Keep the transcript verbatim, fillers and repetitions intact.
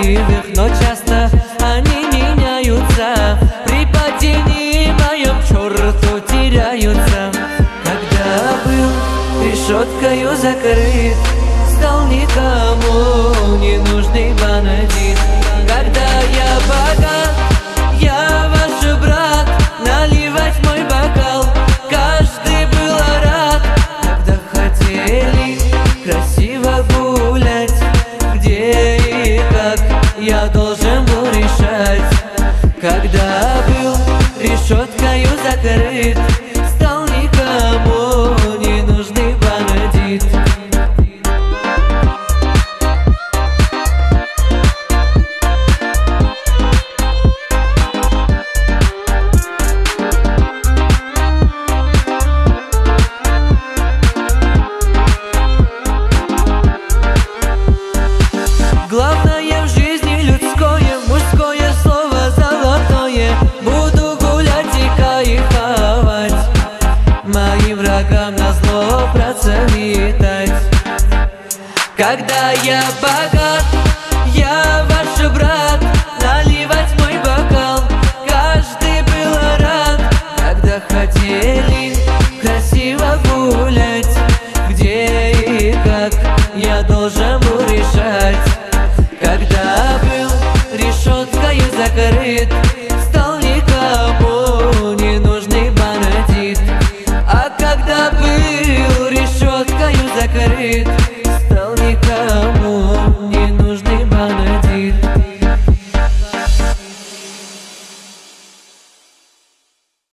красивых, но часто они меняются. При падении моем черту теряются. Когда был решеткою закрыт, стал никому не нужный бандит. Когда я богат, я ваш брат, наливать мой бокал каждый был рад. Когда хотели красиво гулять, где и как я должен был решать. Когда был решеткою закрыт, стал никому не нужный бандит. Главное в жизни людское, мужское слово золотое. Буду гулять и кайфовать, моим врагам назло процветать. Когда я богат,